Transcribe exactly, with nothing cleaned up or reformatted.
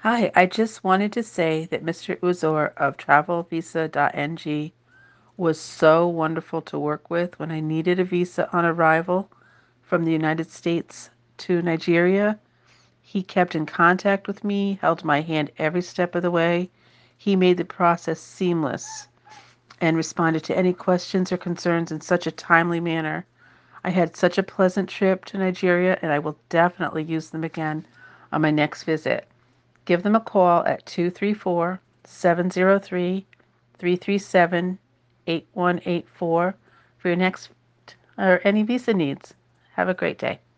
Hi, I just wanted to say that Mister Uzor of travel visa dot n g was so wonderful to work with when I needed a visa on arrival from the United States to Nigeria. He kept in contact with me, held my hand every step of the way. He made the process seamless and responded to any questions or concerns in such a timely manner. I had such a pleasant trip to Nigeria, and I will definitely use them again on my next visit. Give them a call at two three four, seven zero three, three three seven, eight one eight four for your next or any visa needs. Have a great day.